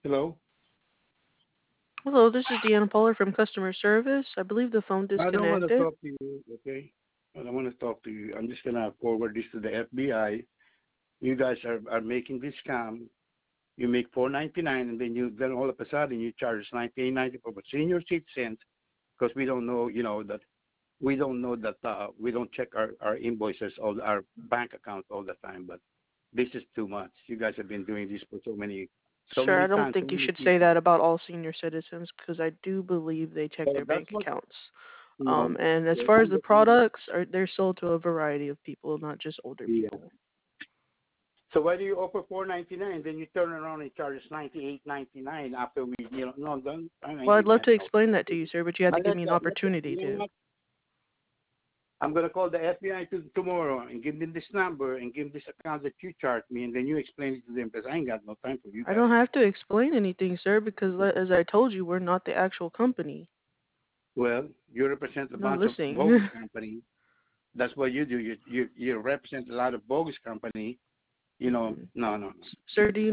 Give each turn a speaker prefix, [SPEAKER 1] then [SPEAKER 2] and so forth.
[SPEAKER 1] Hello?
[SPEAKER 2] Hello, this is Deanna Pollard from customer service. I believe the phone
[SPEAKER 1] I don't want to
[SPEAKER 2] disconnected.
[SPEAKER 1] talk to you, okay? I don't want to talk to you. I'm just going to forward this to the FBI. You guys are making this scam. You make 4.99, and then all of a sudden you charge us 98.90 for senior citizens because we don't know, that we don't check our invoices or our bank accounts all the time. But this is too much. You guys have been doing this for so
[SPEAKER 2] Sir, I
[SPEAKER 1] many
[SPEAKER 2] don't
[SPEAKER 1] times, so
[SPEAKER 2] think you
[SPEAKER 1] many
[SPEAKER 2] should say
[SPEAKER 1] people.
[SPEAKER 2] that about all senior citizens because I do believe they check
[SPEAKER 1] So
[SPEAKER 2] their
[SPEAKER 1] that's
[SPEAKER 2] bank
[SPEAKER 1] what
[SPEAKER 2] accounts.
[SPEAKER 1] you know.
[SPEAKER 2] And as
[SPEAKER 1] Yeah,
[SPEAKER 2] far as the products, they're sold to a variety of people, not just older
[SPEAKER 1] yeah.
[SPEAKER 2] people.
[SPEAKER 1] So why do you offer 4.99? Then you turn around and charge us 98.99 after we, no, don't. I
[SPEAKER 2] Well, I'd
[SPEAKER 1] mean,
[SPEAKER 2] love to explain that to you, sir, but you have to
[SPEAKER 1] and
[SPEAKER 2] give me an opportunity
[SPEAKER 1] you know
[SPEAKER 2] to.
[SPEAKER 1] what? I'm gonna call the FBI tomorrow and give them this number and give them this account that you charged me, and then you explain it to them because I ain't got no time for you
[SPEAKER 2] I
[SPEAKER 1] guys.
[SPEAKER 2] don't have to explain anything, sir, because as I told you, we're not the actual company.
[SPEAKER 1] Well, you represent a
[SPEAKER 2] You're not
[SPEAKER 1] bunch of bogus
[SPEAKER 2] listening.
[SPEAKER 1] company. That's what you do. You represent a lot of bogus company. No, no, no.
[SPEAKER 2] Sir, do you